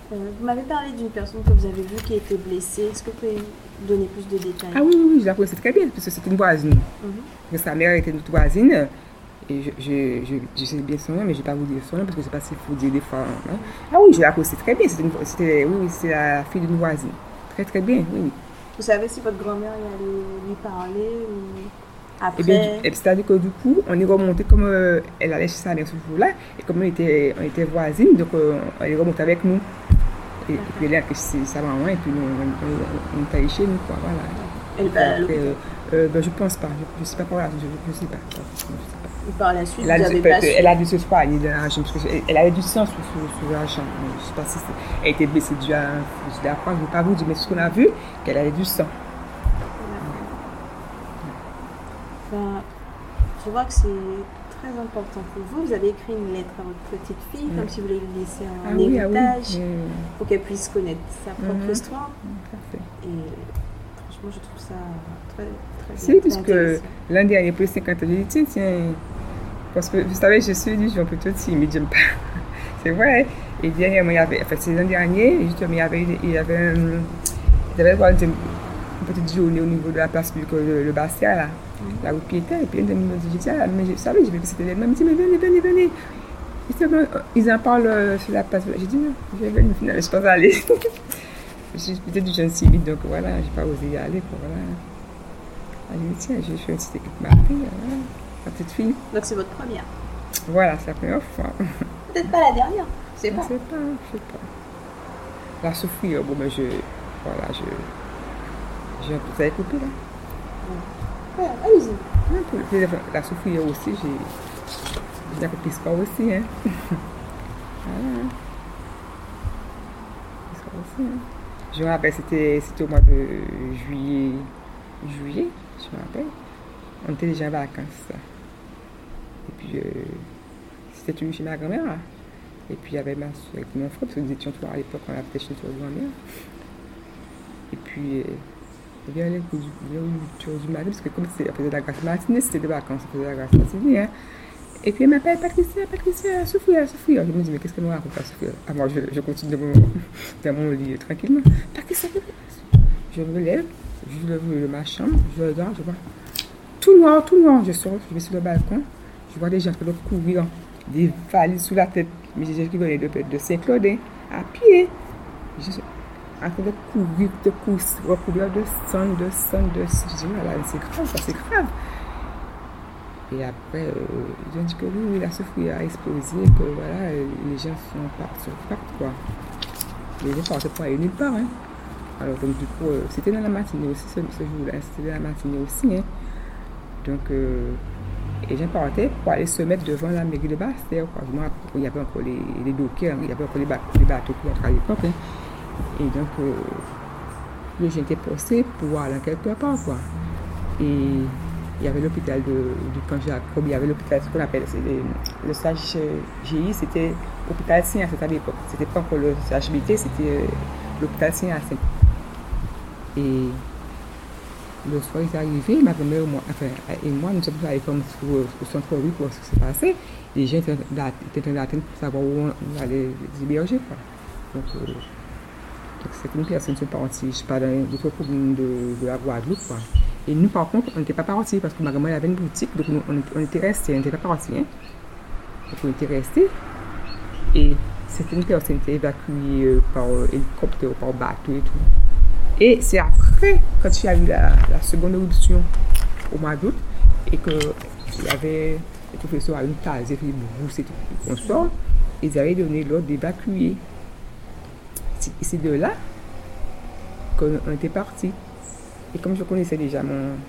Vous m'avez parlé d'une personne que vous avez vue qui était blessée. Est-ce que vous pouvez donner plus de détails? Ah oui, oui, oui, je la connaissais très bien, parce que c'était une voisine. Parce que sa mère était notre voisine. Et je sais bien son nom, mais je ne vais pas vous dire son nom, parce que je ne sais pas s'il faut dire des fois. Hein. Ah oui, je la connaissais très bien. C'était la fille d'une voisine. Très, très bien, oui, oui. Vous savez si votre grand-mère allait lui parler ou Et bien, après? c'est-à-dire que du coup, on est remonté comme elle allait chez sa mère ce jour-là, et comme on était voisines, donc elle est remontée avec nous. Et puis elle est allée chez sa maman, et puis nous, on est allés chez nous, quoi, voilà. Elle est pas à l'hôpital. Ben, je pense pas, je ne sais pas par là, je sais pas. Et par la suite, Elle a, vous avez pas su. elle a dû se soigner dans la jambe, parce qu'elle avait du sang sur la jambe. Je ne sais pas si elle était blessée dû à un fusil d'apprendre, je ne vais pas vous dire, mais ce qu'on a vu, qu'elle avait du sang. Ben, je vois que c'est très important pour vous. Vous avez écrit une lettre à votre petite fille, comme si vous voulez lui laisser un héritage, pour qu'elle puisse connaître sa propre histoire. Parfait. Et franchement, je trouve ça très, très Si, bien. puisque l'an dernier, pour les 50 ans, j'ai dit, tiens, parce que vous savez, je suis du genre plutôt timide, j'aime pas. C'est vrai. Et dernièrement, c'est l'an dernier, justement, il y avait une petite journée au niveau de la place publique, le Bastia, là, la route piétonne, et puis elle me dit, mais je savais, je vais visiter les mêmes, mais venez. Ils en parlent sur la place. J'ai dit, non, je vais venir, finalement, je pense aller. Je suis peut-être du jeune timide, donc voilà, j'ai pas osé y aller, quoi, voilà. Allez, tiens, je fais une petite équipe ma fille, voilà, ma petite fille. Donc c'est votre première. Voilà, c'est la première fois. Peut-être pas la dernière, c'est pas. Je sais pas. La souffrir, bon, ben vous avez coupé là? Ouais, allez-y. La souffrir aussi, j'ai un peu plus sport aussi, hein. Voilà. Sport aussi, hein. Je me rappelle, c'était au mois de juillet, je me rappelle. On était déjà en vacances. Et puis, c'était toujours chez ma grand-mère. Et puis, il y avait ma soeur et mon frère, parce que nous étions trois à l'époque, on habitait chez notre grand-mère. Et puis, il y avait les coups du mari, parce que comme on faisait de la grâce matinée, c'était des vacances, on faisait de la grâce matinée. Hein. Et puis, elle m'appelle Patricia, Sophia. Je me dis, mais qu'est-ce qu'elle me raconte, Sophia? Ah, moi, je continue dans mon lit tranquillement. Patricia. Je me lève, je lève ma chambre, je regarde, je vois tout noir. Je sors, je vais sur le balcon, je vois des gens qui doivent courir, des valises sous la tête, mais des gens qui venaient de Saint-Claude, à pied. Je suis en train de recouvrir de sang. Je dis, voilà, c'est grave. Et après, ils ont dit que oui, la souffrance a explosé, que voilà, les gens sont partis, quoi. Les gens partent pour aller nulle part, hein. Alors, donc, du coup, c'était dans la matinée aussi, ce jour-là, c'était dans la matinée aussi, hein. Donc, les gens partaient pour aller se mettre devant la mairie de Bastia, quoi. Il y avait encore les dockers, il y avait encore les bateaux qui entraient à l'époque, hein. Et donc, les gens étaient postés pour aller quelque part, quoi. Et il y avait l'hôpital du camp Jacob, il y avait l'hôpital, ce qu'on appelle, le CHGI, c'était l'hôpital Saint-Hyacinthe à l'époque. C'était pas encore le CHBT, c'était l'hôpital Saint-Hyacinthe. Et le soir, il est arrivé, ma grand-mère et moi, nous sommes allés comme au centre-ville pour voir ce qui s'est passé. Les gens étaient en train d'attendre pour savoir où on allait les héberger, quoi. Donc c'était une personne qui est partie, je sais pas, dans d'autres communes de la Guadeloupe, quoi. Et nous, par contre, on n'était pas partis parce que ma grand-mère avait une boutique, donc on était restés, on n'était pas partis, hein. Donc on était restés. Et c'était une personne qui était évacuée par hélicoptère, par bateau et tout. Et c'est après, quand il y a eu la seconde éruption au mois d'août, et qu'il y avait le professeur à une case, et puis Brousse et tout, qu'on sort, ils avaient donné l'ordre d'évacuer. C'est de là qu'on était partis. Et comme je connaissais déjà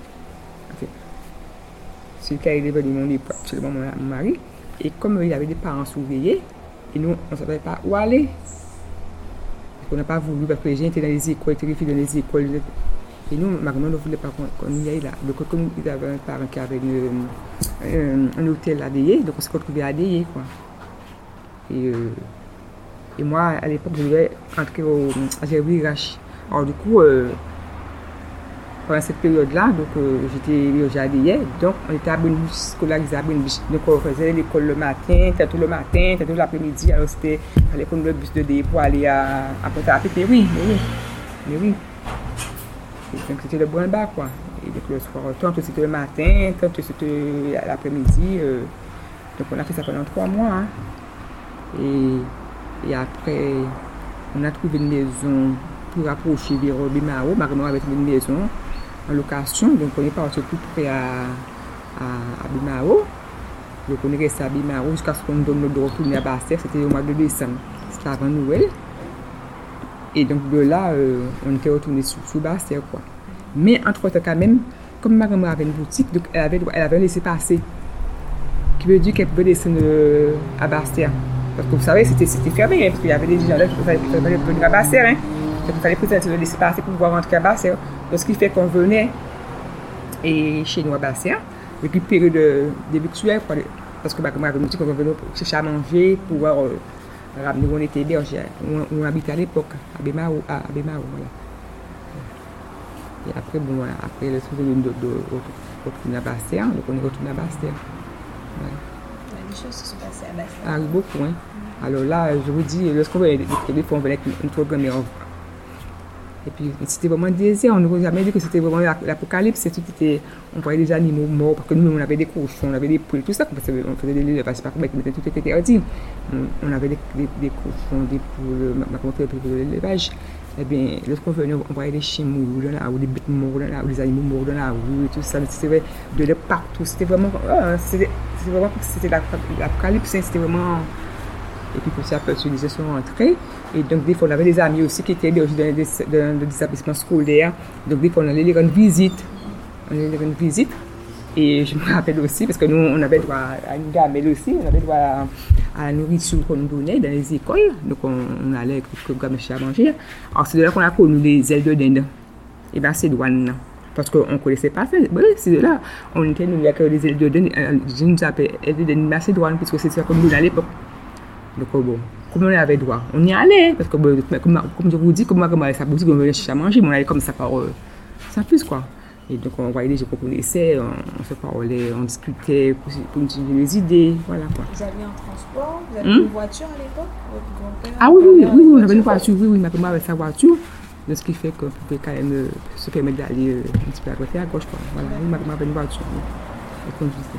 celui qui allait devenir mon époux, absolument mon mari, et comme il y avait des parents surveillés, et nous, on ne savait pas où aller. On n'a pas voulu, parce que les gens étaient dans les écoles, étaient refugiés dans les écoles. Et nous, ma grand-mère ne voulait pas qu'on y aille là. Donc, comme il y avait un parent qui avait un hôtel à Déé, donc on s'est retrouvés à Déé, quoi. Et moi, à l'époque, je devais entrer à Gerville-Rache. Alors, du coup, pendant cette période-là, donc j'étais jardinière, donc on était à Brennebouche, scolarisé à Brennebouche. Donc on faisait l'école le matin, tantôt l'après-midi, alors il fallait prendre le bus de D pour aller à Pointe-à-Pitre, mais oui. Et donc c'était le bon bas, quoi. Et donc le soir, tantôt c'était le matin, tantôt c'était l'après-midi. Donc on a fait ça pendant 3 mois. Hein. Et après, on a trouvé une maison pour approcher vers Bimao. Ma grand-mère avait trouvé une maison en location, donc on est parti tout près à Bimao. Donc on est resté à Bimao jusqu'à ce qu'on nous donne le retour à Bastère. C'était au mois de décembre, c'était avant Noël. Et donc de là, on était retourné sous Bastère, quoi. Mais entre-temps quand même, comme ma grand-mère avait une boutique, donc elle avait laissé passer. Qui veut dire qu'elle pouvait descendre à Bastère. Parce que vous savez, c'était fermé, hein, parce qu'il y avait des gens là qui fallait venir à Bastère. Hein. Donc il fallait peut-être le laisser passer pour pouvoir rentrer à Bastère. Donc ce qui fait qu'on venait chez nous à Bastère, récupérer des victuailles, parce que ma grand-mère avait une boutique, on venait chercher à manger, pouvoir ramener où on était hébergés, où on habitait à l'époque, à Bimao, voilà. Et après, bon, voilà, après le souvenir de retourner à Bastère, donc on est retourné à Bastère. Ouais. Des choses se sont passées à Bastère. Ah, beaucoup, hein. Alors là, je vous dis, lorsqu'on venait des fois, on venait avec notre grand-mère. Et puis, c'était vraiment un désert. On nous a jamais dit que c'était vraiment l'apocalypse. On voyait des animaux morts, parce que nous, on avait des cochons, on avait des poules, tout ça. Parce qu'on faisait des lévages, c'est pas comme tout était interdit. On avait des cochons, des poules, ma grand-mère faisait de l'élevage. Eh bien, lorsqu'on venait, on voyait des chiens morts dans la rue, des bêtes morts dans la rue, des animaux morts dans la rue, et tout ça. C'était de partout. C'était vraiment c'était l'apocalypse, c'était vraiment. Et puis pour ça, les gens sont rentrés. Et donc, des fois, on avait des amis aussi qui étaient hébergés dans des établissements scolaires. Donc, des fois, on allait les rendre visite. Et je me rappelle aussi, parce que nous, on avait droit à une gamelle aussi, on avait droit à la nourriture qu'on nous donnait dans les écoles. Donc, on allait avec le gamin à manger. Alors, c'est de là qu'on a connu les ailes de dinde. Et bien, c'est douane. Parce qu'on ne connaissait pas ça. Oui, c'est de là. On était, nous, il y a que les ailes de dinde. Je nous appelais ailes de dinde macédoine, puisque c'est ça qu'on nous donnait à l'époque. Donc, bon, comme on avait droit, on y allait. Parce que, comme je vous dis, comme moi, comme sa boutique, on venait chercher à manger, mais on allait comme ça par sans plus, quoi. Et donc, on voyait les gens qu'on connaissait, on se parlait, on discutait pour nous donner des idées, voilà, quoi. Vous aviez un transport? Vous aviez une voiture à l'époque? Votre grand-père? Ah oui, on avait une voiture, oui, ma grand-mère avait sa voiture. Donc, ce qui fait qu'on pouvait quand même se permettre d'aller un petit peu à côté, à gauche, quoi. Voilà, oui, ma grand-mère avait une voiture, oui. Elle conduisait.